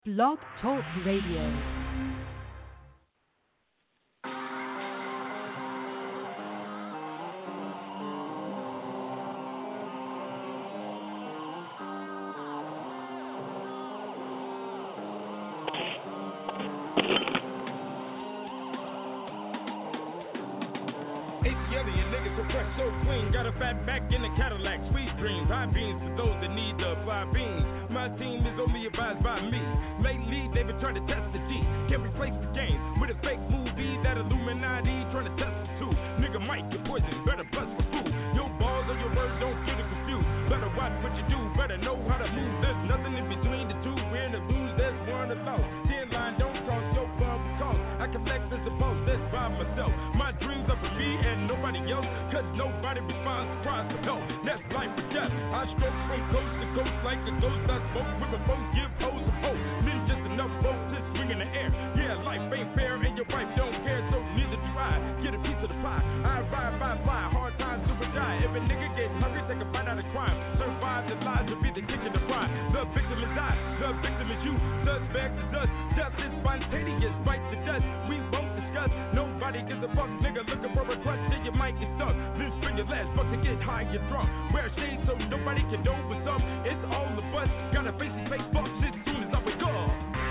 Blog Talk Radio. So clean, got a fat back in the Cadillac, sweet dreams, high beans for those that need the fly beans. My team is only advised by me. Lately, they've been trying to test the G. Can't replace the game with a fake movie, that Illuminati trying to test the two. Nigga Mike, your poison, better bust for food. Your balls or your words, don't get it confused. Better watch what you do, better know how to move. There's nothing in between the two, win or lose, there's one to lose. Thin line, don't cross your bum cause I can flex as a boss, that's by myself. My dreams are for me and nobody else, cause nobody responds to cries for help. That's life or death. I stroke from coast to coast like a ghost. I smoke with a phone, give hoes a hope. Then just enough boats to swing in the air. Yeah, life ain't fair and your wife don't care, so neither do I. Get a piece of the pie. I ride, fly, hard times do or die. If a nigga gets hungry, take a bite out of crime. Survive the lies to be the kick in the pride. The victim is I, the victim is you. Suspect is us. Death is spontaneous, bite the dust. We won't discuss. Nobody gives a fuck, nigga. Looking for a crutch, then you might get stuck. Then spring your last fuck to get high, get drunk. Wear shades so nobody can know what's up. It's all of us. Gotta face these fake fucks as soon as I wake up.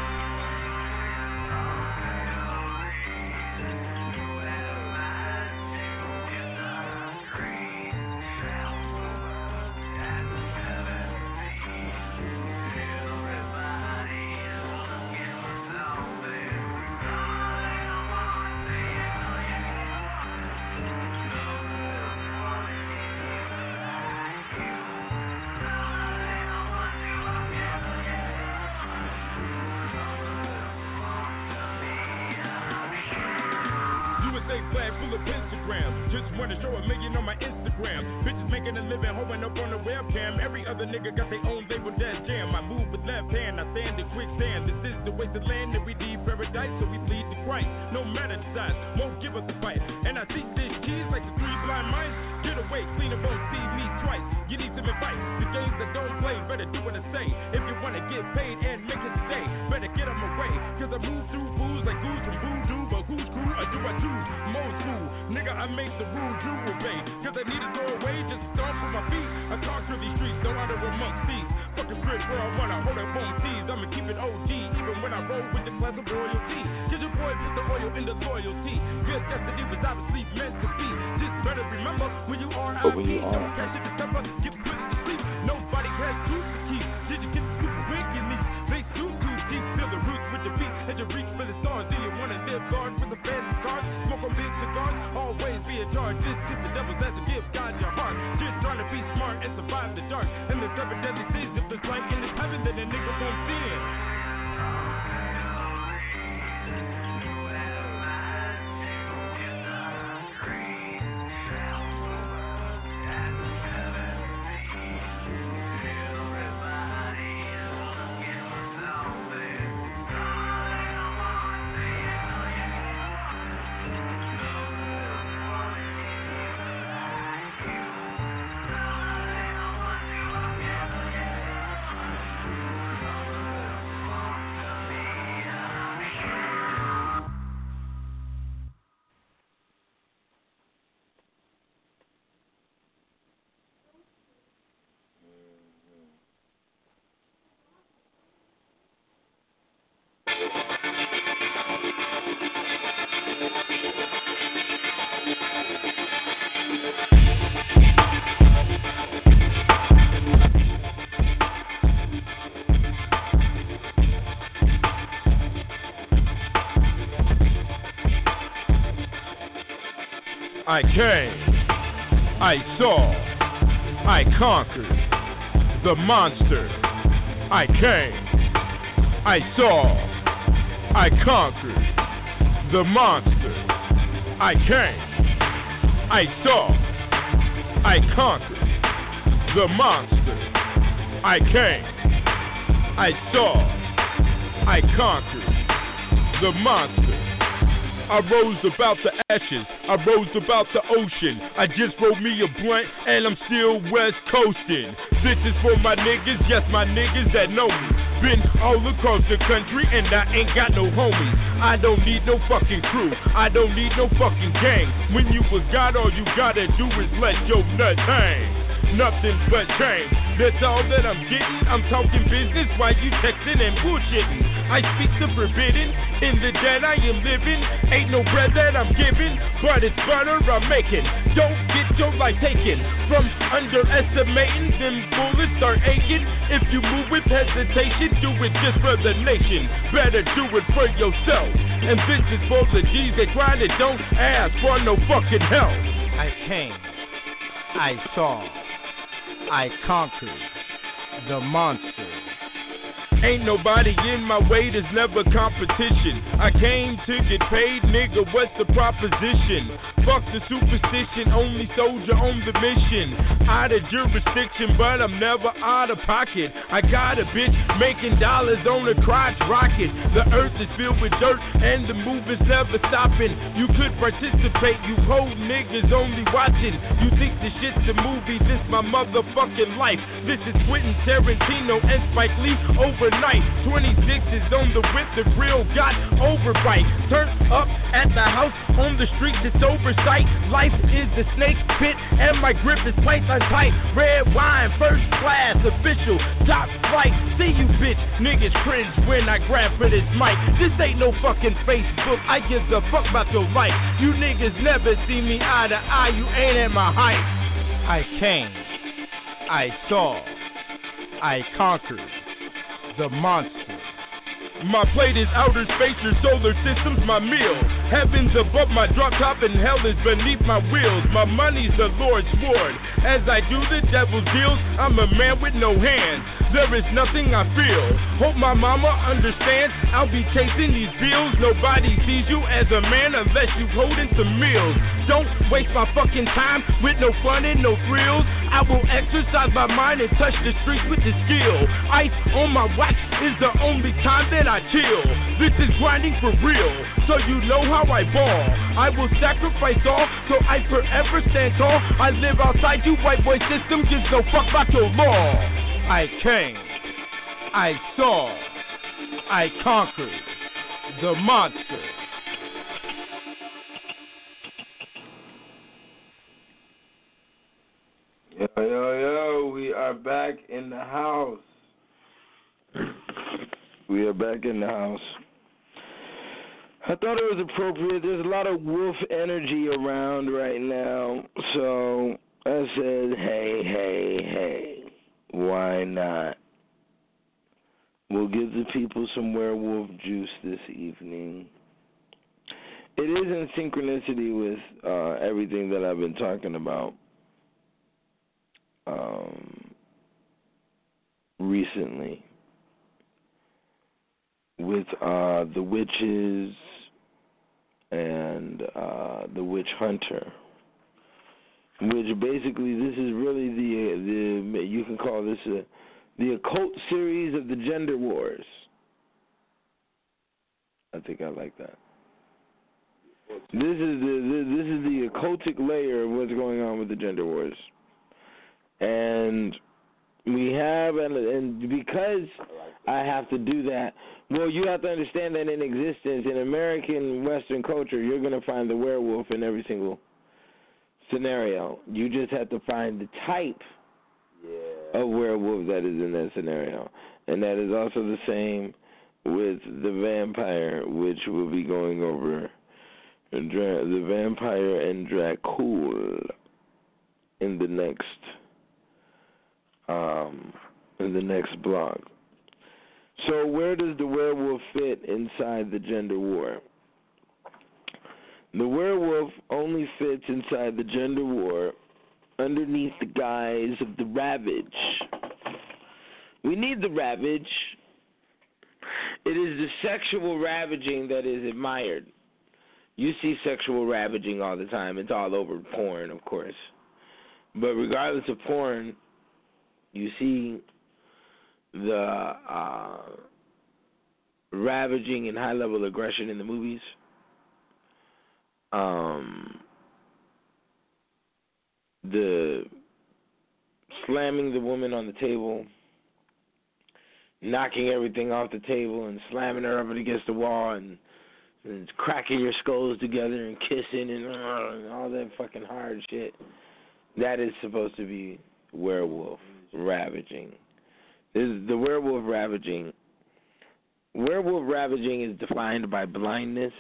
Flag full of Instagram. Just wanna show a million on my Instagram. Bitches making a living, hoeing up on the webcam. Every other nigga got their own label, that's jam. I move with left hand, I stand in quicksand. This is the wasted land that we need paradise, so we plead to Christ. No matter the size, won't give us a fight. And I see this cheese like the three blind mice. Get away, clean and won't see me twice. You need some advice. The games that don't play, better do what I say. If you wanna get paid and make it today, better get them away. Cause I move through fools like goose from voodoo. But who's crew or do I choose? Most fool, nigga, I make the rules you obey. Cause I need to go away, just stomp with my feet. I conquer these streets, no matter amongst thieves. Fucking straight where I wanna hold up on T's. I'ma keep it OG, even when I roll with the class of royalty. Cause your boy put the oil in the loyalty. Good destiny was obviously meant to be. Just better remember when you are out, don't catch it to step up, get put to sleep. Nobody has truth to keep. Did you get the super wicked leaf? They too deep, feel the roots with your feet. And you reach for the stars. Do you wanna live guard with the fancy cars? Smoke on big cigars, always be in charge. Just get the devil's ass to give God your heart. Just trying to be smart and survive the dark. And the seven deadly sins, if there's light in this heaven, then a nigga won't sin. I came, I saw, I conquered the monster. I came, I saw, I conquered the monster. I came, I saw, I conquered the monster. I came, I saw, I conquered the monster. I rose about the ashes, I rose about the ocean. I just rolled me a blunt and I'm still west coasting. This is for my niggas, yes, my niggas that know me. Been all across the country and I ain't got no homies. I don't need no fucking crew, I don't need no fucking gang. When you was God, all you gotta do is let your nuts hang. Nothing but change, that's all that I'm getting. I'm talking business while you texting and bullshitting. I speak the forbidden, in the dead I am living. Ain't no bread that I'm giving, but it's butter I'm making. Don't get your life taken from underestimating. Them bullets are aching. If you move with hesitation, do it just for the nation. Better do it for yourself. And this is for the G's that grind and don't ask for no fucking help. I came, I saw, I conquered the monster. Ain't nobody in my way, there's never competition. I came to get paid, nigga, what's the proposition? Fuck the superstition, only soldier on the mission. Out of jurisdiction, but I'm never out of pocket. I got a bitch making dollars on a crotch rocket. The earth is filled with dirt and the movement's never stopping. You could participate, you whole niggas only watching. You think this shit's a movie, this my motherfucking life. This is Quentin Tarantino and Spike Lee overnight. 26 is on the whip, the real got overbite. Turn up at the house, on the street, it's oversight. Life is the snake pit, and my grip is python tight. Red wine, first class, official, top flight. See you bitch, niggas cringe when I grab for this mic. This ain't no fucking Facebook, I give a fuck about your life. You niggas never see me eye to eye, you ain't at my height. I came, I saw, I conquered the monster. My plate is outer space, your solar system's my meal. Heaven's above my drop top and hell is beneath my wheels. My money's the Lord's sword. As I do the devil's deals, I'm a man with no hands. There is nothing I feel. Hope my mama understands. I'll be chasing these bills. Nobody sees you as a man unless you holding some meals. Don't waste my fucking time with no fun and no thrills. I will exercise my mind and touch the streets with the skill. Ice on my watch is the only time that I chill. This is grinding for real, so you know how I ball. I will sacrifice all, so I forever stand tall. I live outside you, white boy system gives no fuck about your law. I came, I saw, I conquered the monster. Yo, we are back in the house. We are back in the house. I thought it was appropriate. There's a lot of wolf energy around right now. So I said, hey, why not? We'll give the people some werewolf juice this evening. It is in synchronicity with everything that I've been talking about recently. With the witches and the witch hunter, which basically this is really the you can call this the occult series of the gender wars. I think I like that. This is the occultic layer of what's going on with the gender wars, and we have and because I have to do that. Well, you have to understand that in existence, in American Western culture, you're going to find the werewolf in every single scenario. You just have to find the type of werewolf that is in that scenario. And that is also the same with the vampire, which we'll be going over. The vampire and Dracul in the next blog. So where does the werewolf fit inside the gender war? The werewolf only fits inside the gender war underneath the guise of the ravage. We need the ravage. It is the sexual ravaging that is admired. You see sexual ravaging all the time. It's all over porn, of course. But regardless of porn, you see the ravaging and high-level aggression in the movies. The slamming the woman on the table, knocking everything off the table and slamming her up against the wall and cracking your skulls together and kissing and all that fucking hard shit. That is supposed to be werewolf ravaging. This is the werewolf ravaging. Werewolf ravaging is defined by blindness.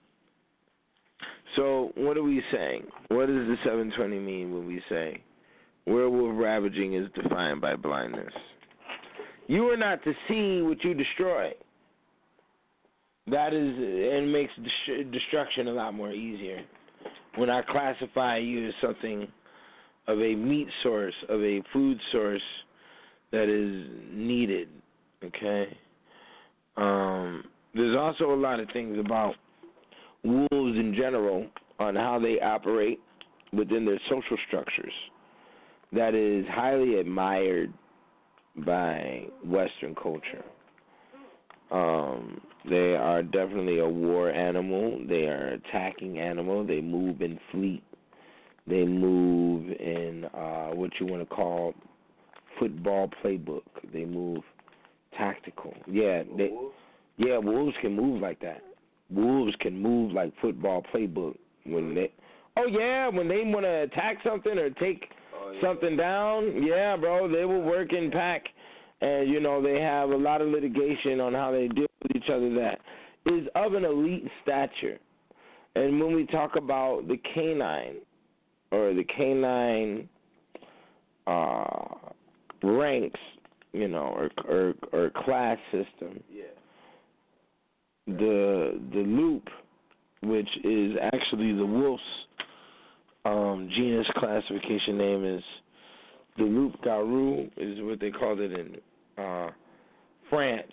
So what are we saying? What does the 720 mean when we say werewolf ravaging is defined by blindness? You are not to see what you destroy. That is, and makes destruction a lot more easier. When I classify you as something of a meat source, of a food source that is needed, okay? There's also a lot of things about wolves in general on how they operate within their social structures that is highly admired by Western culture. They are definitely a war animal. They are an attacking animal. They move in fleet. They move in what you want to call football playbook. They move tactical. Wolves can move like that. Wolves can move like football playbook when they want to attack something or take something down. Yeah, bro, they will work in pack, and they have a lot of litigation on how they deal with each other that is of an elite stature. And when we talk about the canine or the canine ranks, or class system. Yeah. The loop, which is actually the wolf's genus classification name, is the loup-garou, is what they called it in France,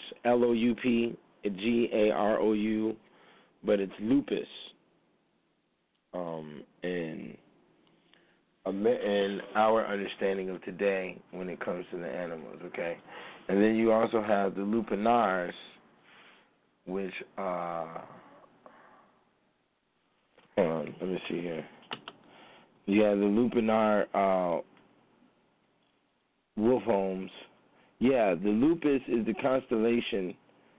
Loupgarou, but it's lupus in our understanding of today when it comes to the animals, okay? And then you also have the lupinars, which, hold on, let me see here. You have the lupinar wolfhomes. Yeah, the lupus is the constellation.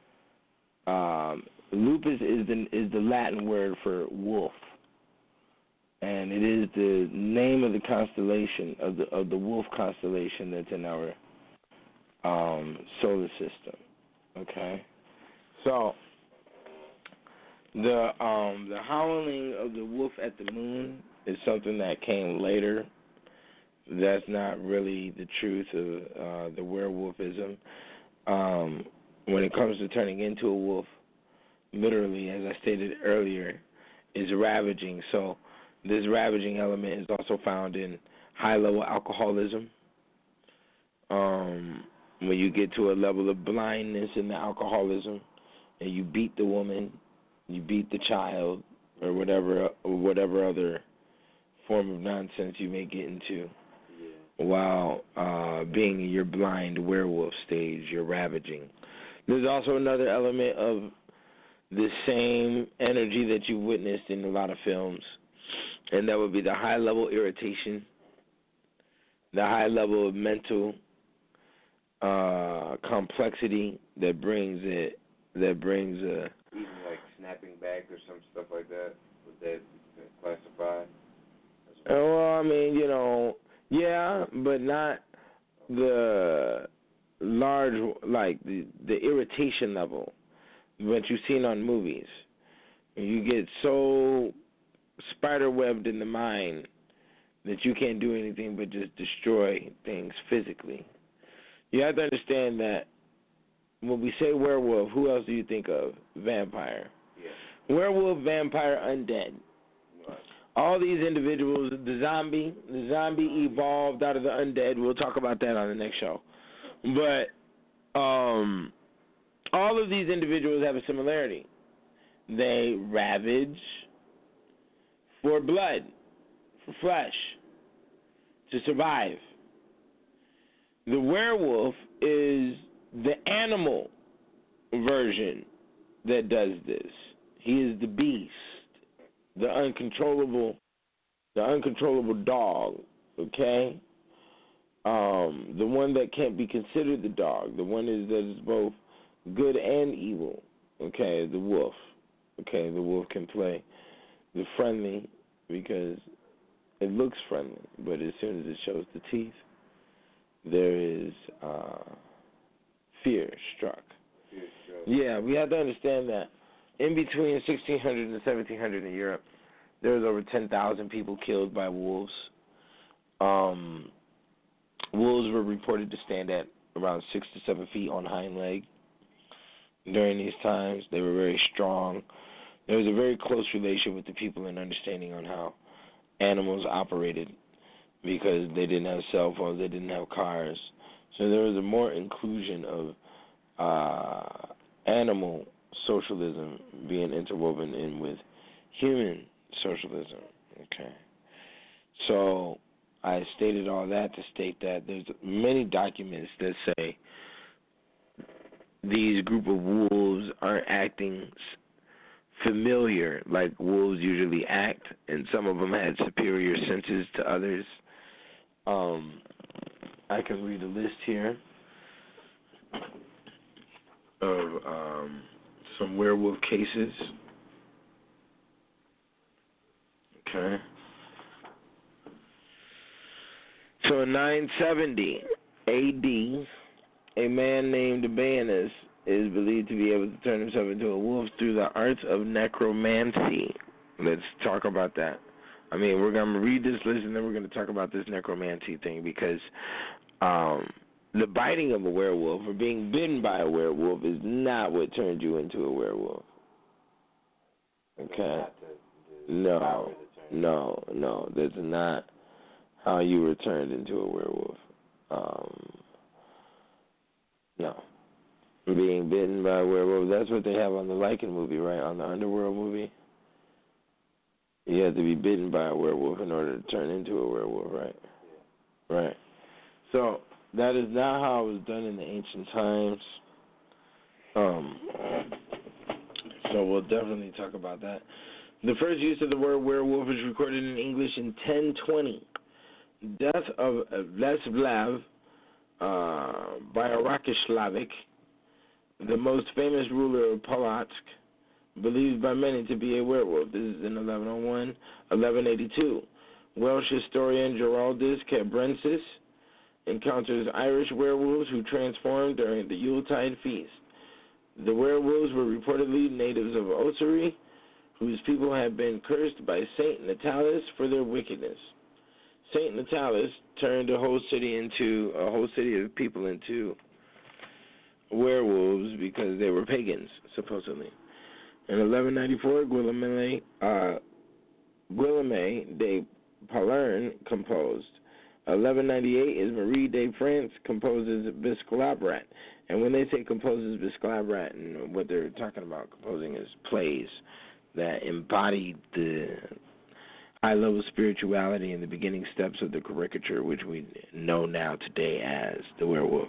Lupus is the Latin word for wolf, and it is the name of the constellation of the wolf constellation that's in our solar system. Okay, so the howling of the wolf at the moon is something that came later. That's not really the truth of the werewolfism. When it comes to turning into a wolf, literally, as I stated earlier, is ravaging. So this ravaging element is also found in high-level alcoholism. When you get to a level of blindness in the alcoholism and you beat the woman, you beat the child, or whatever other form of nonsense you may get into, while being in your blind werewolf stage, you're ravaging. There's also another element of the same energy that you've witnessed in a lot of films, and that would be the high level irritation, the high level of mental complexity that brings even like snapping back or some stuff like that. Would that classify? Well, I mean, yeah, but not the large, like the irritation level that you've seen on movies. You get so spiderwebbed in the mind that you can't do anything but just destroy things physically. You have to understand that when we say werewolf, who else do you think of? Vampire. Yeah. Werewolf, vampire, undead. Right. All these individuals, the zombie evolved out of the undead. We'll talk about that on the next show. But all of these individuals have a similarity. They ravage for blood, for flesh, to survive. The werewolf is the animal version that does this. He is the beast, the uncontrollable dog, okay? The one that can't be considered the dog. The one that is both good and evil. Okay, the wolf. Okay, the wolf can play the friendly because it looks friendly, but as soon as it shows the teeth, there is fear struck. Yeah, we have to understand that in between 1600 and 1700 in Europe, there was over 10,000 people killed by wolves. Wolves were reported to stand at around 6 to 7 feet on hind leg. During these times, they were very strong. There was a very close relation with the people and understanding on how animals operated because they didn't have cell phones, they didn't have cars. So there was a more inclusion of animal socialism being interwoven in with human socialism. Okay. So I stated all that to state that there's many documents that say these group of wolves aren't acting familiar like wolves usually act, and some of them had superior senses to others. I can read a list here of some werewolf cases. Okay. So in 970 A.D., a man named Bayanus is believed to be able to turn himself into a wolf through the arts of necromancy. Let's talk about that. I mean, we're going to read this list and then we're going to talk about this necromancy thing because the biting of a werewolf or being bitten by a werewolf is not what turned you into a werewolf. Okay? No. That's not how you were turned into a werewolf. No. Being bitten by a werewolf, that's what they have on the Lycan movie, right? On the Underworld movie. You have to be bitten by a werewolf in order to turn into a werewolf, right? Yeah. Right. So, that is not how it was done in the ancient times. So we'll definitely talk about that. The first use of the word werewolf is recorded in English in 1020. Death of Vladislav Byaroslavic, the most famous ruler of Polotsk, believed by many to be a werewolf. This is in 1101. 1182. Welsh historian Geraldus Cambrensis encounters Irish werewolves who transformed during the Yuletide feast. The werewolves were reportedly natives of Ossory, whose people had been cursed by Saint Natalis for their wickedness. Saint Natalis turned a whole city of people into werewolves because they were pagans, supposedly. In 1194, Guillaume de Palerne composed. 1198 is Marie de France composes Bisclabrat. And when they say composes Bisclabrat, and what they're talking about composing is plays that embodied the high-level spirituality and the beginning steps of the caricature, which we know now today as the werewolf.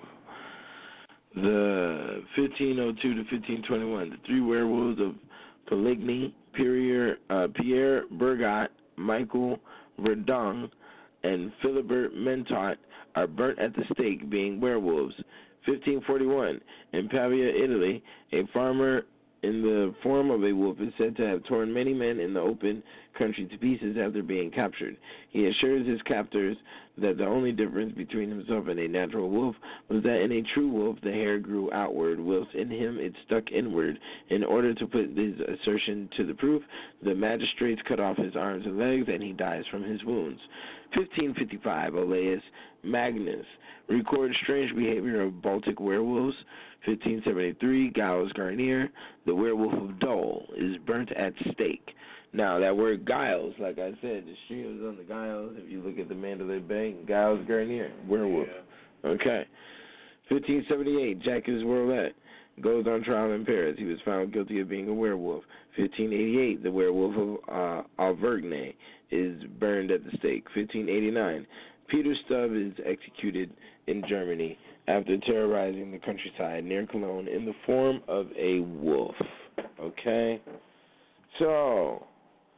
The 1502 to 1521, the three werewolves of Poligny, Pierre Bergot, Michael Verdun, and Philibert Mentot are burnt at the stake, being werewolves. 1541, in Pavia, Italy, a farmer in the form of a wolf is said to have torn many men in the open country to pieces after being captured. He assures his captors that the only difference between himself and a natural wolf was that in a true wolf the hair grew outward, whilst in him it stuck inward. In order to put this assertion to the proof, the magistrates cut off his arms and legs, and he dies from his wounds. 1555, Olaus Magnus records strange behavior of Baltic werewolves. 1573, Giles Garnier, the werewolf of Dole, is burnt at stake. Now, that word Giles, like I said, the stream is on the Giles. If you look at the Mandalay Bay, Giles Garnier, werewolf. Yeah. Okay. 1578, Jacques Ouellet goes on trial in Paris. He was found guilty of being a werewolf. 1588, the werewolf of Auvergne is burned at the stake. 1589, Peter Stubb is executed in Germany after terrorizing the countryside near Cologne in the form of a wolf. Okay? So,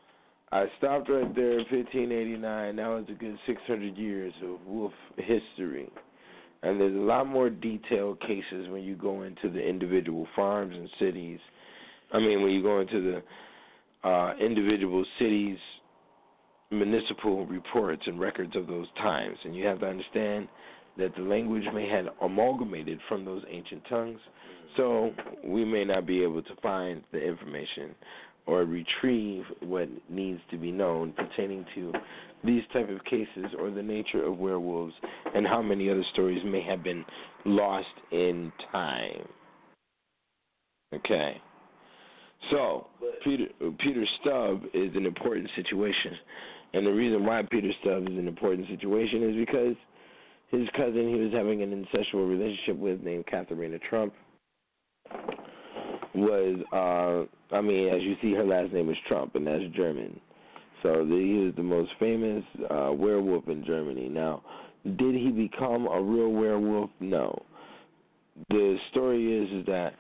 I stopped right there in 1589. That was a good 600 years of wolf history. And there's a lot more detailed cases when you go into the individual farms and cities. I mean, when you go into the individual cities' municipal reports and records of those times. And you have to understand that the language may have amalgamated from those ancient tongues. So we may not be able to find the information or retrieve what needs to be known pertaining to these type of cases or the nature of werewolves and how many other stories may have been lost in time. Okay. So, Peter Stubb is an important situation. And the reason why Peter Stubb is an important situation is because his cousin he was having an incestual relationship with named Katharina Trump was, as you see, her last name is Trump, and that's German. So he is the most famous werewolf in Germany. Now, did he become a real werewolf? No. The story is that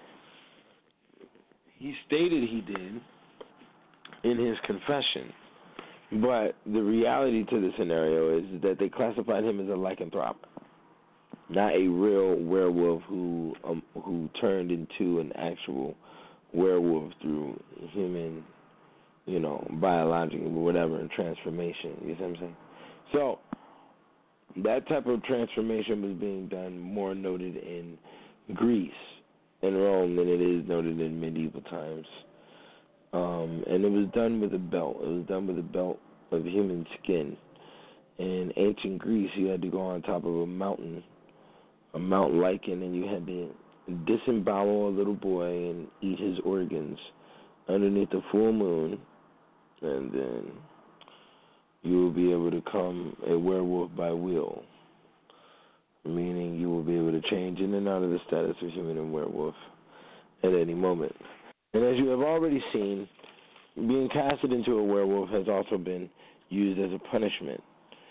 he stated he did in his confession, but the reality to the scenario is that they classified him as a lycanthrope, not a real werewolf who turned into an actual werewolf through human, biological, whatever, transformation. You see what I'm saying? So that type of transformation was being done more noted in Greece and Rome than it is noted in medieval times. And it was done with a belt. It was done with a belt of human skin. In ancient Greece, you had to go on top of a mountain lichen, and you had to disembowel a little boy and eat his organs underneath the full moon, and then you will be able to become a werewolf by will, meaning you will be able to change in and out of the status of human and werewolf at any moment. And as you have already seen, being casted into a werewolf has also been used as a punishment.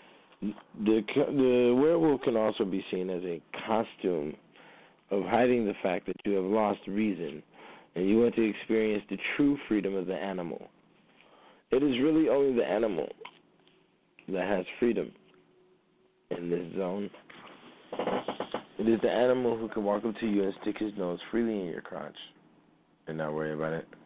The werewolf can also be seen as a costume of hiding the fact that you have lost reason and you want to experience the true freedom of the animal. It is really only the animal that has freedom in this zone. It is the animal who can walk up to you and stick his nose freely in your crotch and not worry about it.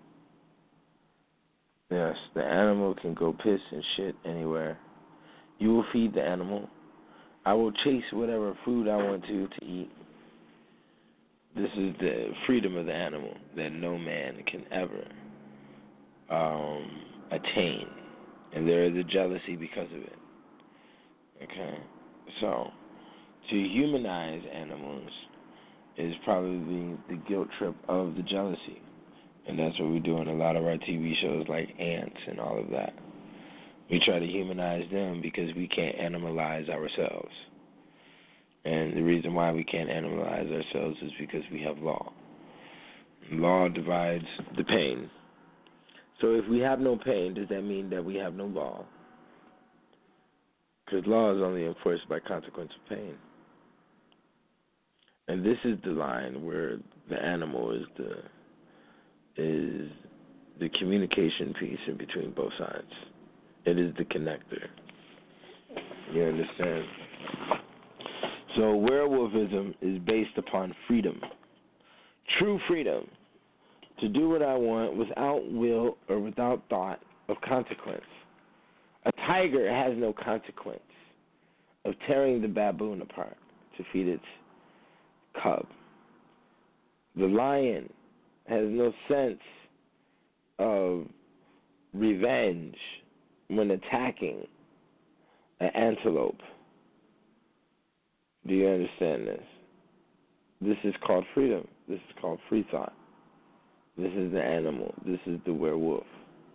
Yes, the animal can go piss and shit anywhere. You will feed the animal. I will chase whatever food I want to eat. This is the freedom of the animal that no man can ever attain. And there is a jealousy because of it. Okay? So, to humanize animals is probably the guilt trip of the jealousy. And that's what we do in a lot of our TV shows like Ants and all of that. We try to humanize them because we can't animalize ourselves. And the reason why we can't animalize ourselves is because we have law. Law divides the pain. So if we have no pain, does that mean that we have no law? Because law is only enforced by consequence of pain. And this is the line where the animal is the communication piece in between both sides. It is the connector. You understand? So werewolfism is based upon freedom. True freedom to do what I want without will or without thought of consequence. A tiger has no consequence of tearing the baboon apart to feed its cub. The lion has no sense of revenge when attacking an antelope. Do you understand this? This is called freedom. This is called free thought. This is the animal. This is the werewolf.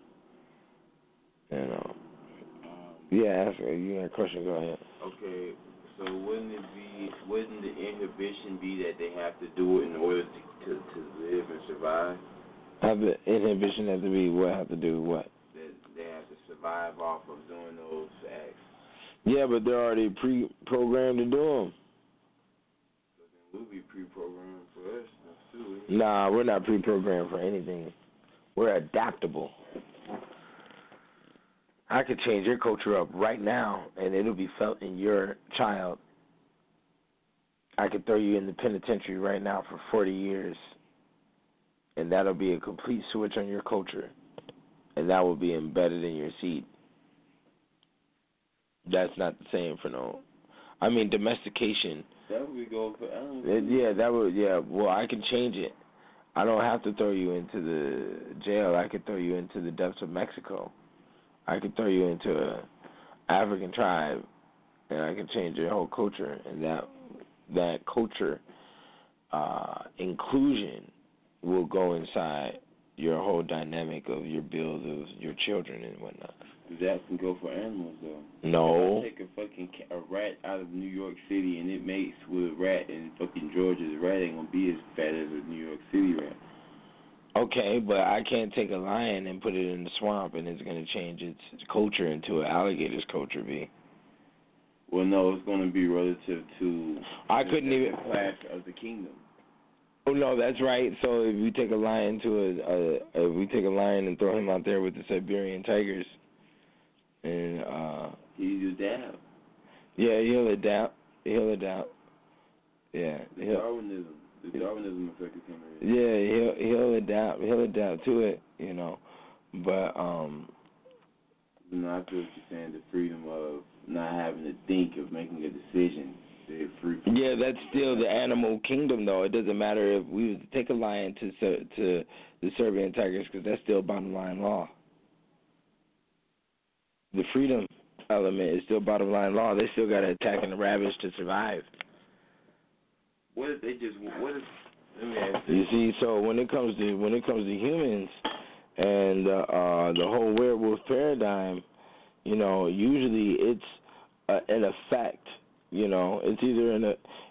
Yeah, ask me. You got a question? Go ahead. Okay, so wouldn't the inhibition be that they have to do it in order to live and survive? Have the inhibition have to be what? Have to do what? That they have to survive off of doing those acts. Yeah, but they're already pre-programmed to do them. So then we'll be pre-programmed for us too. Nah, we're not pre-programmed for anything. We're adaptable. I could change your culture up right now, and it'll be felt in your child. I could throw you in the penitentiary right now for 40 years, and that'll be a complete switch on your culture, and that will be embedded in your seed. That's not the same for no. I mean, domestication. That would go for animals. Yeah, that would. Yeah, well, I can change it. I don't have to throw you into the jail. I could throw you into the depths of Mexico. I could throw you into an African tribe, and I can change your whole culture. And that culture inclusion will go inside your whole dynamic of your build of your children and whatnot. That can go for animals, though. No. If I take a fucking a rat out of New York City and it mates with a rat in fucking Georgia, the rat ain't gonna be as fat as a New York City rat. Okay, but I can't take a lion and put it in the swamp and it's gonna change its culture into an alligator's culture, B. Well, no, it's gonna be relative to I couldn't even class of the kingdom. Oh no, that's right. So if we take a lion if we take a lion and throw him out there with the Siberian tigers, and he'll adapt. Yeah, he'll adapt. Yeah, the Darwinism effect is him. Yeah, he'll adapt. He'll adapt to it, you know. But No, I feel what you're saying. The freedom of not having to think of making a decision. They're free. Yeah, that's still the animal kingdom, though. It doesn't matter if we was to take a lion to the Serbian tigers, because that's still bottom line law. The freedom element is still bottom line law. They still got to attack and ravage to survive. What if they just? What if? Let me ask you see, so when it comes to humans and the whole werewolf paradigm, you know, usually it's an effect. You know, it's either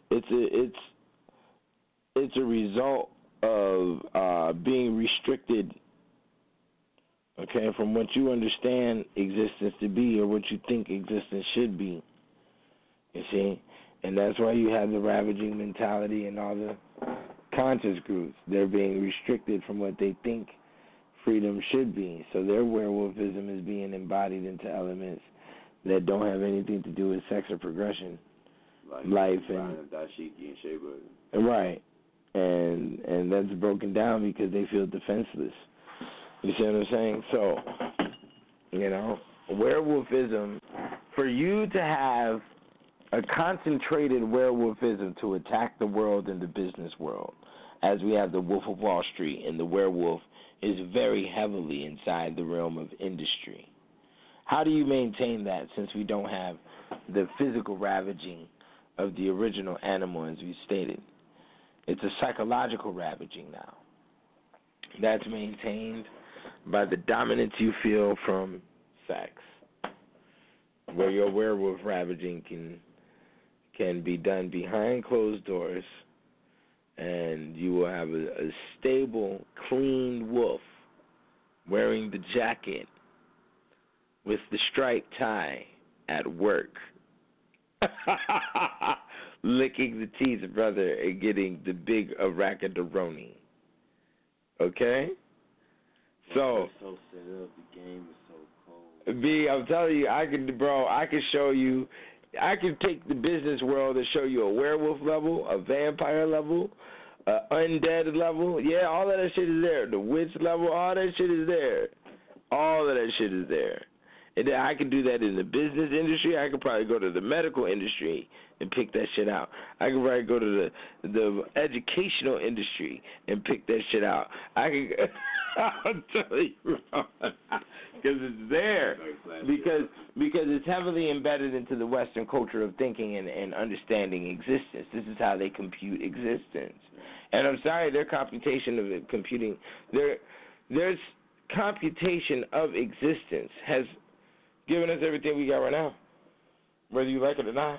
it's a result of being restricted. Okay, from what you understand existence to be or what you think existence should be. You see? And that's why you have the ravaging mentality and all the conscious groups. They're being restricted from what they think freedom should be. So their werewolfism is being embodied into elements that don't have anything to do with sex or progression. like life and Dashiki and Shea Butter. Right. And that's broken down because they feel defenseless. You see what I'm saying? So, you know, werewolfism, for you to have a concentrated werewolfism to attack the world and the business world, as we have the Wolf of Wall Street, and the werewolf is very heavily inside the realm of industry. How do you maintain that since we don't have the physical ravaging of the original animal, as we stated? It's a psychological ravaging now. That's maintained by the dominance you feel from sex, where your werewolf ravaging can be done behind closed doors, and you will have a stable, clean wolf wearing the jacket with the striped tie at work, licking the teeth, brother, and getting the big arachidoroni. Okay? So set up. The game is so cold. B, I'm telling you, I can show you, I can take the business world and show you a werewolf level, a vampire level, a undead level. Yeah, all of that shit is there. The witch level, all that shit is there. All of that shit is there. And then I can do that in the business industry. I could probably go to the medical industry and pick that shit out. I could probably go to the educational industry and pick that shit out. I could, I'll tell you, because it's there. Because it's heavily embedded into the Western culture of thinking and understanding existence. This is how they compute existence. And I'm sorry, their computation of computing, there's computation of existence has given us everything we got right now, whether you like it or not.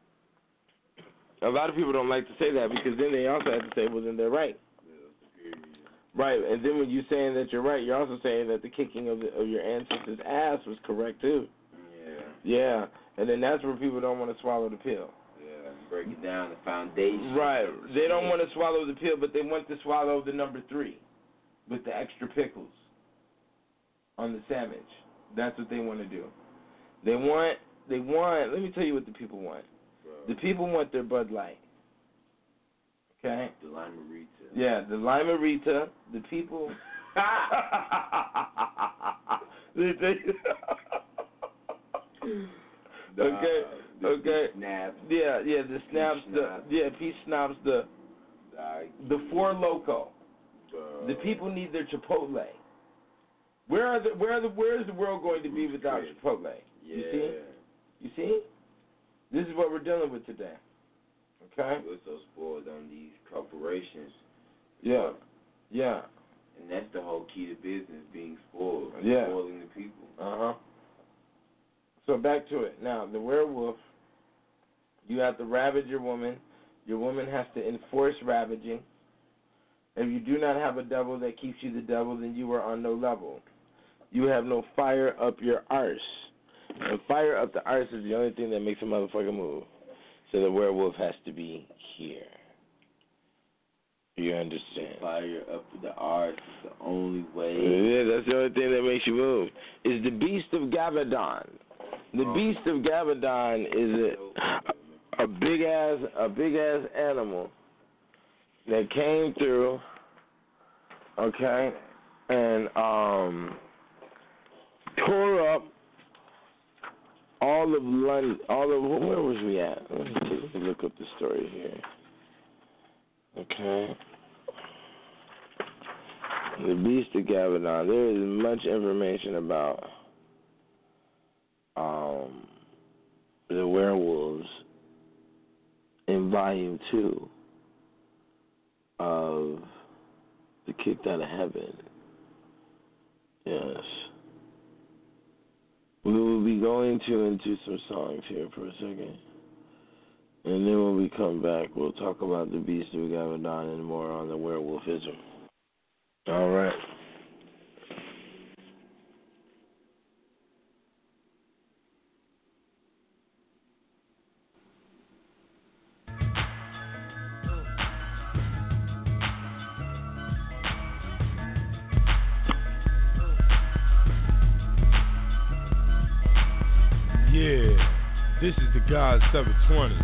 A lot of people don't like to say that because then they also have to say, well, then they're right. Right, and then when you're saying that you're right, you're also saying that the kicking of your ancestors' ass was correct, too. Yeah, and then that's where people don't want to swallow the pill. Yeah, breaking down the foundation. Right, they don't want to swallow the pill, but they want to swallow the number 3 with the extra pickles on the sandwich. That's what they want to do. They want, let me tell you what the people want. The people want their Bud Light. Okay? The Lime-A-Rita. Yeah, the Lime-A-Rita. The people. Okay. Snaps. Yeah, the snaps. Peach Snaps. The Four Loko. The people need their Chipotle. Where is the world going to be without Chipotle? Yeah. You see? This is what we're dealing with today. Okay? We're so spoiled on these corporations. Yeah. And that's the whole key to business, being spoiled. Yeah. Spoiling the people. Uh-huh. So back to it. Now, the werewolf, you have to ravage your woman. Your woman has to enforce ravaging. If you do not have a devil that keeps you the devil, then you are on no level. You have no fire up your arse. And fire up the arse is the only thing that makes a motherfucker move. So the werewolf has to be here. You understand? Fire up the arse is the only way. Yeah, that's the only thing that makes you move. Is the Beast of Gavadon. The Beast of Gavadon is a big ass animal that came through, okay, and tore up all of London. Where was we at? Let me look up the story here. Okay. The Beast of Gavadon. There is much information about the werewolves in Volume 2 of The Kicked Out of Heaven. Yes. We will be going into some songs here for a second. And then when we come back, we'll talk about the Beast of Gavadon and more on the werewolfism. All right. Yeah, this is the God 720.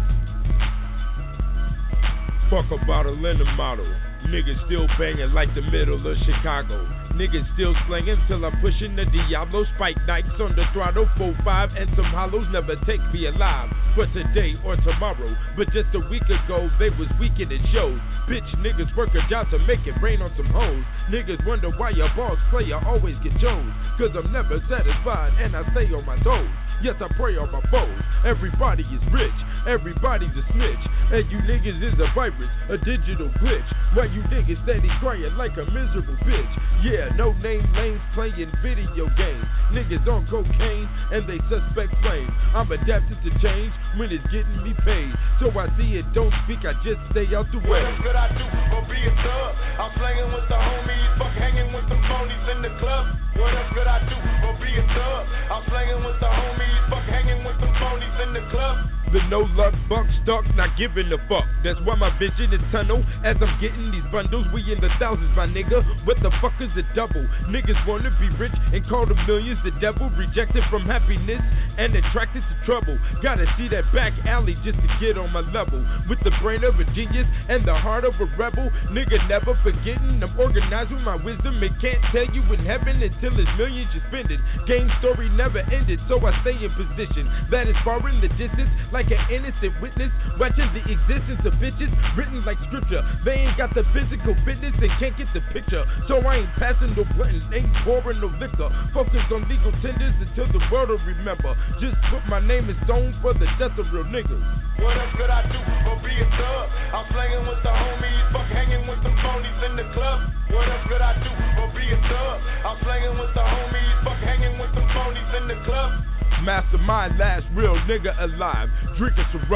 Fuck about a Lennon model. Niggas still banging like the middle of Chicago. Niggas still slanging till I'm pushing the Diablo. Spike nights on the throttle, 4-5 and some hollows never take me alive for today or tomorrow. But just a week ago, they was weakened at shows. Bitch niggas work a job to make it rain on some hoes. Niggas wonder why your boss player always get chose. Cause I'm never satisfied and I stay on my toes. Yes, I pray on my foes. Everybody is rich, everybody's a snitch. And you niggas is a virus, a digital glitch. Why you niggas steady crying like a miserable bitch? Yeah, no name lanes playing video games. Niggas on cocaine and they suspect flame. I'm adapted to change when it's getting me paid. So I see it, don't speak, I just stay out the way. What else could I do but be a thug? I'm slanging with the homies, fuck hanging with some phonies in the club. What else could I do but be a thug? I'm slanging with the homies, fuck hanging with some phonies in the club. The no luck buck stuck, not giving a fuck. That's why my vision is tunnel. As I'm getting these bundles, we in the thousands, my nigga. What the fuck is a double? Niggas wanna be rich and call the millions the devil. Rejected from happiness and attracted to trouble. Gotta see that back alley just to get on my level. With the brain of a genius and the heart of a rebel. Nigga never forgetting, I'm organized with my wisdom. It can't tell you in heaven until it's millions you spend it. Game story never ended, so I stay in position. That is far in the distance, like an innocent witness, watching the existence of bitches written like scripture. They ain't got the physical fitness and can't get the picture. So I ain't passing no buttons, ain't pouring no liquor. Focus on legal tenders until the world will remember. Just put my name in stone for the death of real niggas. What else could I do but be a thug? I'm slanging with the homies, fuck hanging with some phonies in the club. What else could I do but be a thug? I'm slanging with the homies, fuck hanging with some phonies in the club. Mastermind, last real nigga alive. Drinking some rock,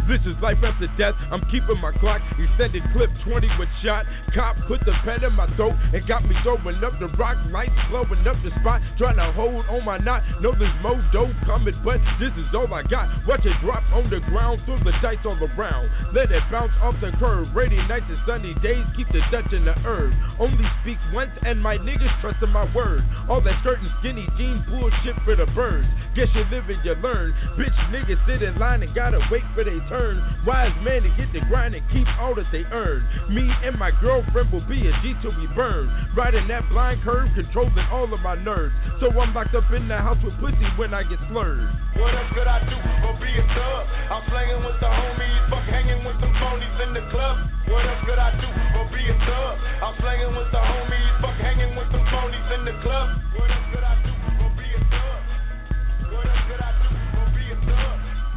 This is life after death. I'm keeping my clock. Extended clip 20 with shot. Cop put the pen in my throat and got me throwing up the rock. Lights blowing up the spot. Trying to hold on my knot. Know there's more dough coming, but this is all I got. Watch it drop on the ground. Throw the dice all around. Let it bounce off the curb. Rainy nights and sunny days. Keep the Dutch in the herb. Only speak once and my niggas trust in my word. All that skirt and skinny jean bullshit for the birds. Guess you live and you learn. Bitch niggas sit in line and gotta wait for their turn. Wise men to get the grind and keep all that they earn. Me and my girlfriend will be a G till we burn. Riding that blind curve, controlling all of my nerves. So I'm locked up in the house with pussy when I get slurred. What else could I do but be a thug? I'm slanging with the homies, fuck hanging with some phonies in the club. What else could I do but be a thug? I'm slanging with the homies, fuck hanging with some phonies in the club. What else could I do but be a thug? What else could I do but be a thug?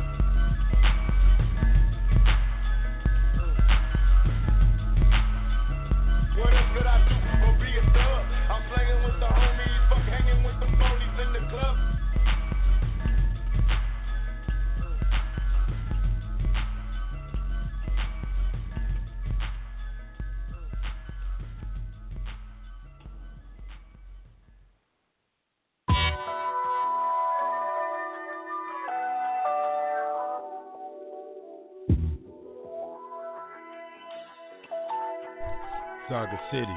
What else could I do but be a thug? I'm slanging with the homies, fuck hanging with some phonies in the club. Saga City.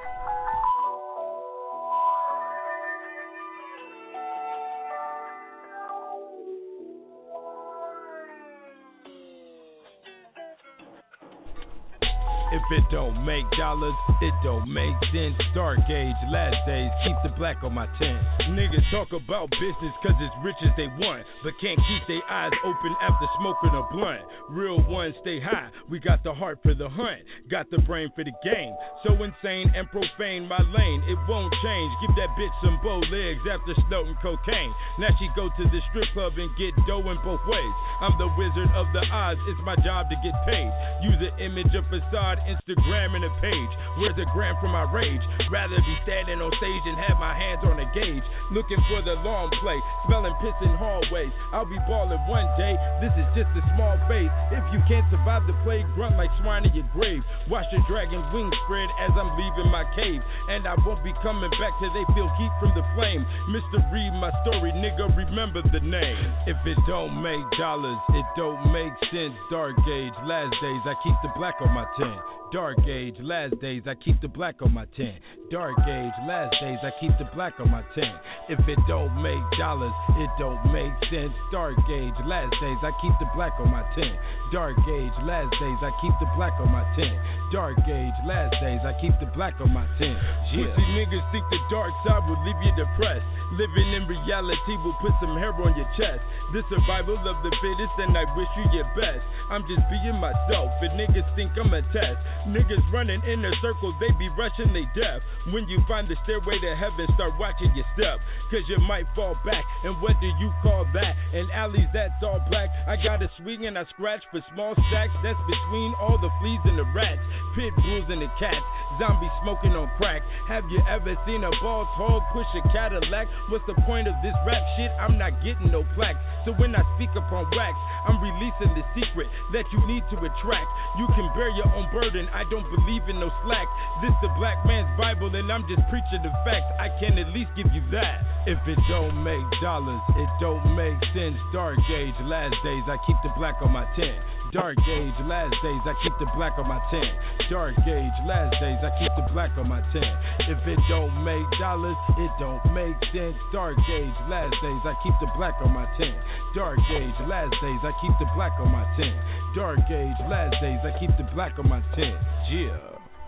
If it don't make dollars, it don't make sense. Dark age, last days, keep the black on my tent. Niggas talk about business cause it's rich as they want, but can't keep their eyes open after smoking a blunt. Real ones stay high, we got the heart for the hunt, got the brain for the game. So insane and profane, my lane, it won't change. Give that bitch some bow legs after snorting cocaine. Now she go to the strip club and get dough in both ways. I'm the wizard of the odds, it's my job to get paid. Use an image of facade, Instagram and a page. Where's the gram for my rage? Rather be standing on stage and have my hands on a gauge. Looking for the long play, smelling piss in hallways. I'll be balling one day, this is just a small phase. If you can't survive the plague, grunt like swine in your grave. Watch the dragon wings spread as I'm leaving my cave. And I won't be coming back till they feel heat from the flame. Mr. Read my story, nigga, remember the name. If it don't make dollars, it don't make sense. Dark age, last days, I keep the black on my tent. Dark age, last days, I keep the black on my tent. Dark age, last days, I keep the black on my tent. If it don't make dollars, it don't make sense. Dark age, last days, I keep the black on my tent. Dark age, last days, I keep the black on my tent. Dark age, last days, I keep the black on my tent. Yeah. Pussy niggas think the dark side will leave you depressed. Living in reality will put some hair on your chest. The survival of the fittest, and I wish you your best. I'm just being myself, and niggas think I'm a test. Niggas running in a circle, they be rushing they death. When you find the stairway to heaven, start watching your step, cause you might fall back. And what do you call that? In alleys that's all black. I got a swing and I scratch for small stacks. That's between all the fleas and the rats, pit bulls and the cats, zombies smoking on crack. Have you ever seen a boss hog push a Cadillac? What's the point of this rap shit? I'm not getting no plaques. So when I speak upon wax, I'm releasing the secret that you need to attract. You can bear your own burden, I don't believe in no slack. This the black man's Bible and I'm just preaching the facts. I can at least give you that. If it don't make dollars, it don't make sense. Dark age, last days, I keep the black on my tent. Dark age, last days, I keep the black on my tent. Dark age, last days, I keep the black on my tent. If it don't make dollars, it don't make sense. Dark age, last days, I keep the black on my tent. Dark age, last days, I keep the black on my tent. Dark age, last days, I keep the black on my tent. Yeah.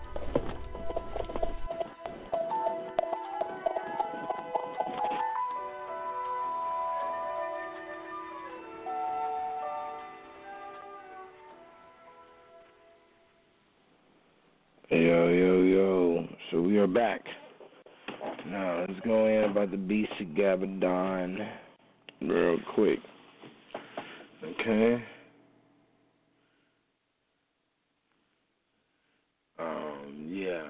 Yo. So we are back. Now, let's go in about the Beast of Gabadon real quick. Okay. Yeah.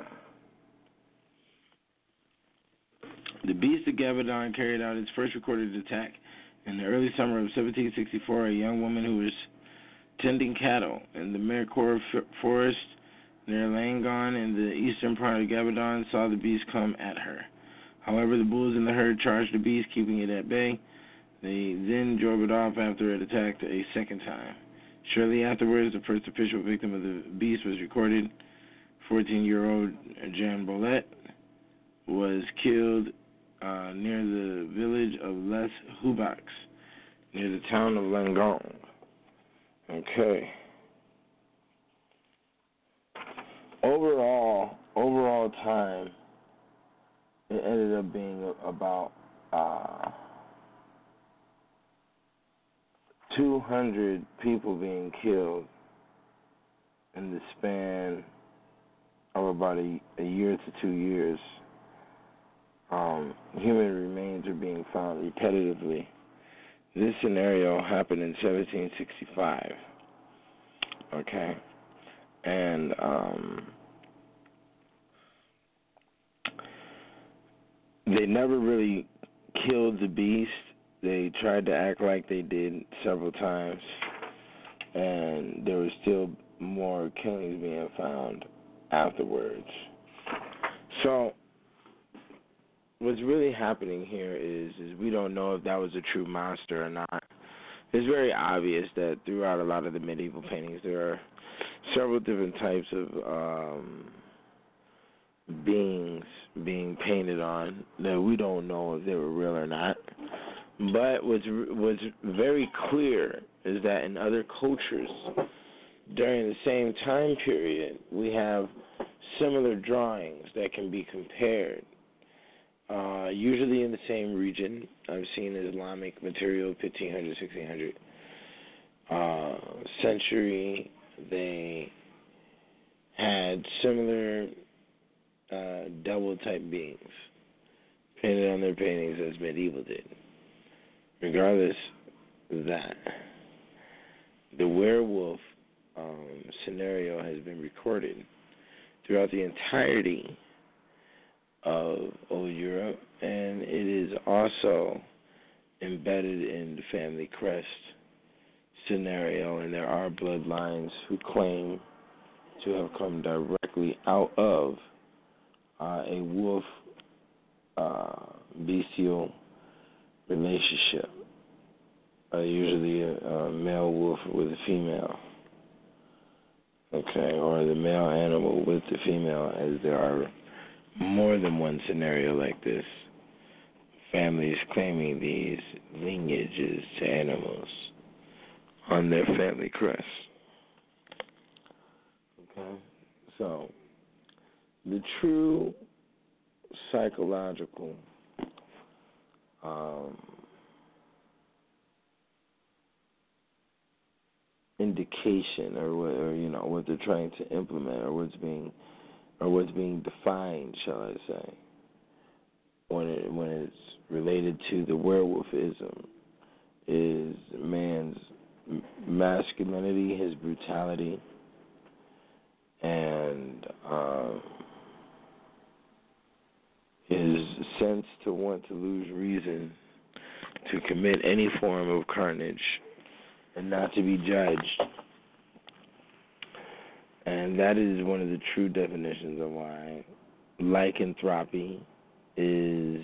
The Beast of Gabadon carried out its first recorded attack in the early summer of 1764. A young woman who was tending cattle in the Mercor forest near Langon in the eastern part of Gabadon, saw the beast come at her. However, the bulls in the herd charged the beast, keeping it at bay. They then drove it off after it attacked a second time. Shortly afterwards, the first official victim of the beast was recorded. 14-year-old Jan Bolette was killed near the village of Les Hubaks, near the town of Langon. Okay. Overall time, it ended up being about 200 people being killed in the span of about a year to 2 years. Human remains are being found repetitively. This scenario happened in 1765. Okay. And they never really killed the beast. They tried to act like they did several times, and there were still more killings being found afterwards. So what's really happening here is we don't know if that was a true monster or not. It's very obvious that throughout a lot of the medieval paintings there are several different types of beings being painted on that we don't know if they were real or not. But what's very clear is that in other cultures during the same time period, we have similar drawings that can be compared. Usually in the same region. I've seen Islamic material, 1500, 1600 century. They had similar devil-type beings painted on their paintings as medieval did. Regardless of that, the werewolf scenario has been recorded throughout the entirety of Old Europe, and it is also embedded in the family crest scenario, and there are bloodlines who claim to have come directly out of a wolf bestial relationship, usually a male wolf with a female, okay, or the male animal with the female, as there are more than one scenario like this. Families claiming these lineages to animals on their family crest. Okay, so the true psychological indication, or what they're trying to implement, or what's being defined, shall I say, when it's related to the werewolfism, is man's masculinity, his brutality, and his sense to want to lose reason to commit any form of carnage and not to be judged. And that is one of the true definitions of why lycanthropy is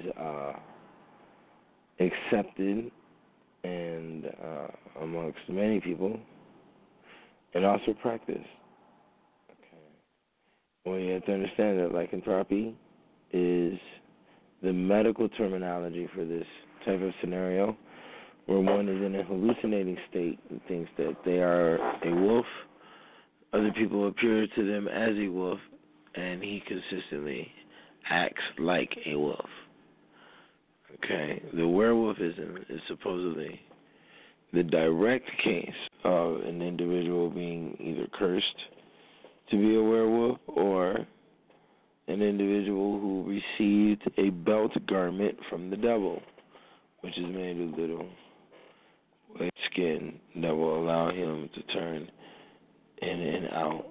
accepted and amongst many people, and also practiced. Okay. Well, you have to understand that lycanthropy is the medical terminology for this type of scenario, where one is in a hallucinating state and thinks that they are a wolf. Other people appear to them as a wolf, and he consistently acts like a wolf. Okay, the werewolfism is supposedly the direct case of an individual being either cursed to be a werewolf, or an individual who received a belt garment from the devil, which is made of little white skin that will allow him to turn in and out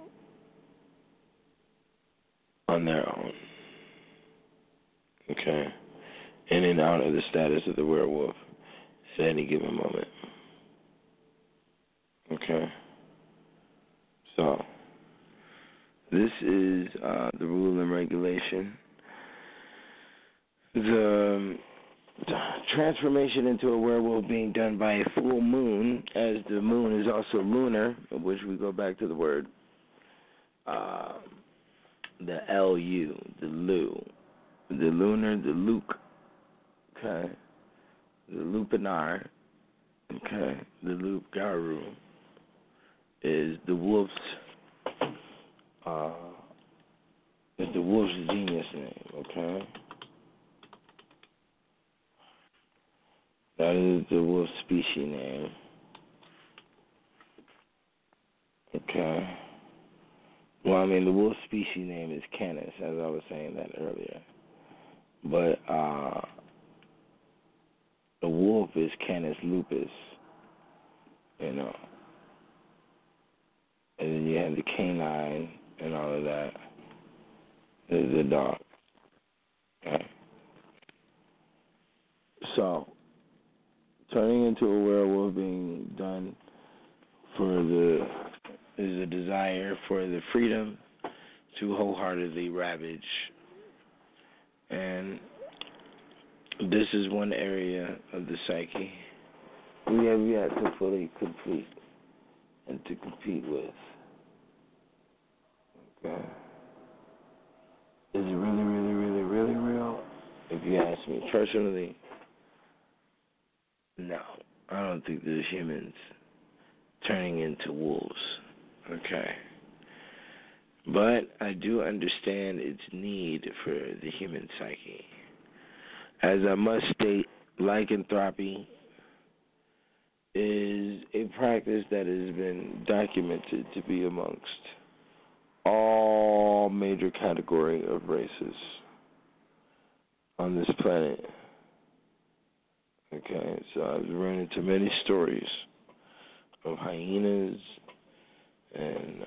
on their own. Okay? In and out of the status of the werewolf at any given moment. Okay? So, this is the rule and regulation. The transformation into a werewolf being done by a full moon, as the moon is also lunar, of which we go back to the word, the L-U, the Lu, the lunar, the Luke, okay, the Lupinar, okay, the Lup-Garu is the wolf's, genius name, okay? That is the wolf species name. Okay. Well, I mean, the wolf species name is Canis, as I was saying that earlier. But the wolf is Canis lupus, you know. And then you have the canine and all of that. The dog. Okay. So, turning into a werewolf being done is a desire for the freedom to wholeheartedly ravage. And this is one area of the psyche we have yet to fully complete and to compete with. Okay. Is it really, really, really, really real? If you ask me personally, no. I don't think there's humans turning into wolves. Okay. But I do understand its need for the human psyche. As I must state, lycanthropy is a practice that has been documented to be amongst all major category of races on this planet. Okay, so I've run into many stories of hyenas and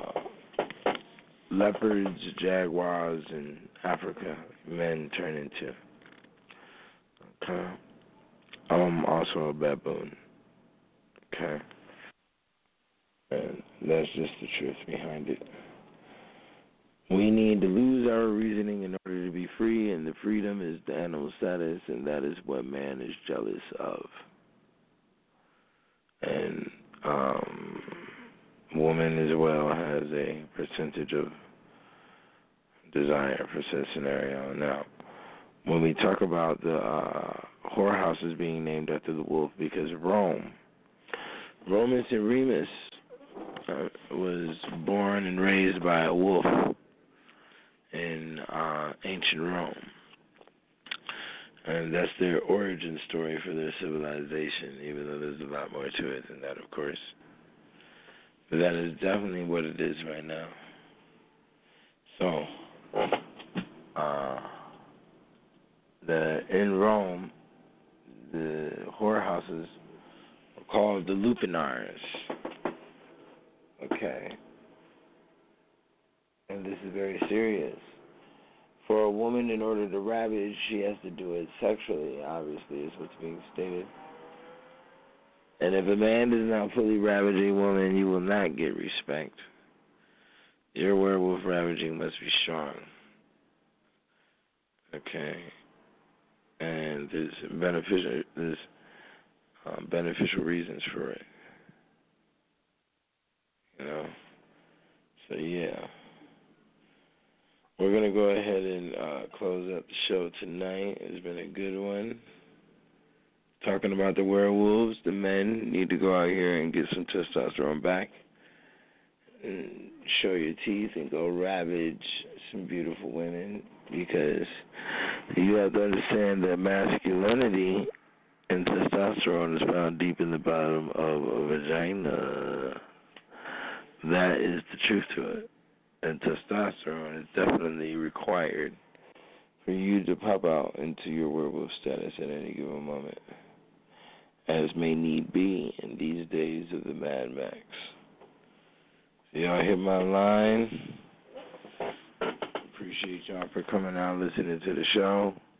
leopards, jaguars in Africa, men turn into. Okay. I'm also a baboon. Okay. And that's just the truth behind it. We need to lose our reasoning in order to be free, and the freedom is the animal status, and that is what man is jealous of. And woman as well has a percentage of desire for such scenario. Now, when we talk about the whorehouses being named after the wolf, because Romulus and Remus was born and raised by a wolf in ancient Rome. And that's their origin story for their civilization, even though there's a lot more to it than that, of course. But that is definitely what it is right now. So, in Rome, the whorehouses are called the Lupinars. Okay. And this is very serious. For a woman, in order to ravage, she has to do it sexually, obviously, is what's being stated. And if a man does not fully ravage a woman, you will not get respect. Your werewolf ravaging must be strong. Okay. And there's beneficial reasons for it. You know? So, yeah. We're going to go ahead and close up the show tonight. It's been a good one. Talking about the werewolves, the men need to go out here and get some testosterone back and show your teeth and go ravage some beautiful women, because you have to understand that masculinity and testosterone is found deep in the bottom of a vagina. That is the truth to it. And testosterone is definitely required for you to pop out into your werewolf status at any given moment, as may need be in these days of the Mad Max. So y'all hit my line. Appreciate y'all for coming out listening to the show.